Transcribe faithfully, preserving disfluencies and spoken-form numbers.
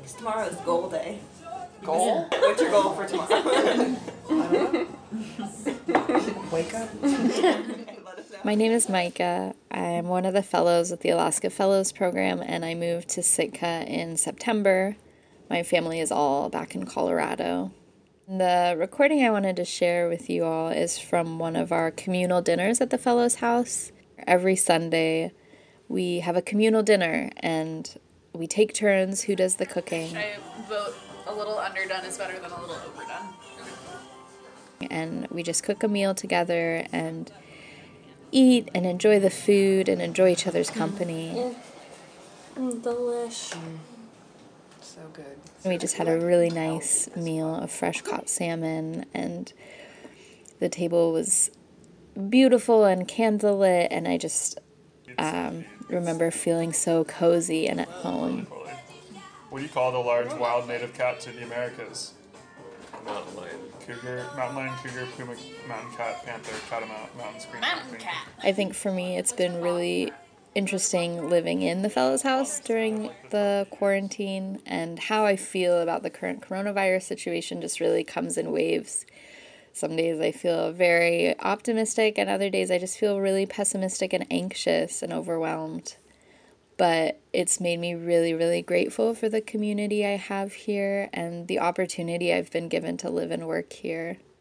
Because tomorrow is goal day. Goal? What's your goal for tomorrow? I don't know. Wake up. My name is Micah. I'm one of the fellows with the Alaska Fellows Program, and I moved to Sitka in September. My family is all back in Colorado. The recording I wanted to share with you all is from one of our communal dinners at the Fellows House. Every Sunday, we have a communal dinner, and we take turns who does the cooking. I vote a little underdone is better than a little overdone. And we just cook a meal together and eat and enjoy the food and enjoy each other's company. Mm. Mm, delish. Mm. So good. And we just had a really nice meal of fresh caught salmon, and the table was beautiful and candlelit, and I just um, remember feeling so cozy and at home. What do you call the large wild native cats in the Americas? Mountain lion. Cougar, mountain lion, cougar, puma, mountain cat, panther, catamount, mountain scream. Mountain cat. I think for me it's been really interesting living in the Fellows House during the quarantine, and how I feel about the current coronavirus situation just really comes in waves. Some days I feel very optimistic, and other days I just feel really pessimistic and anxious and overwhelmed. But it's made me really, really grateful for the community I have here and the opportunity I've been given to live and work here.